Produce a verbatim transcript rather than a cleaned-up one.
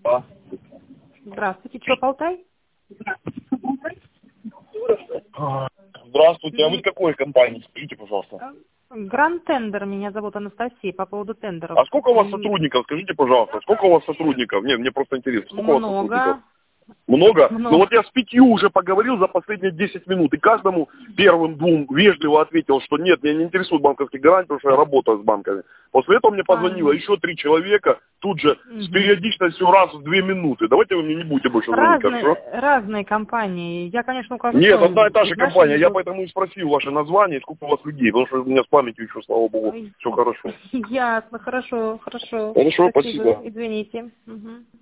А? Здравствуйте, чё, Алтай? Здравствуйте, а вы с какой компании? Скажите, пожалуйста. Гранд Тендер, меня зовут Анастасия, по поводу тендеров. А сколько у вас сотрудников? Скажите, пожалуйста, сколько у вас сотрудников? Нет, мне просто интересно, сколько у вас сотрудников? Много. Много? Много. Ну вот я с пятью уже поговорил за последние десять минут, и каждому первым двум вежливо ответил, что нет, меня не интересует банковские гарантии, потому что я работаю с банками. После этого мне позвонило Понятно. еще три человека, тут же с Мгм. периодичностью раз в две минуты. Давайте вы мне не будете больше звонить, хорошо? Разные, разные компании. Я, конечно, укажу, Нет, что одна и та же из нашей компания. Я группы. поэтому и спросил ваше название, сколько у вас людей, потому что у меня с памятью еще, слава богу, Ой, все хорошо. ясно, хорошо, хорошо. Хорошо, Спасибо, спасибо. извините. Мгм.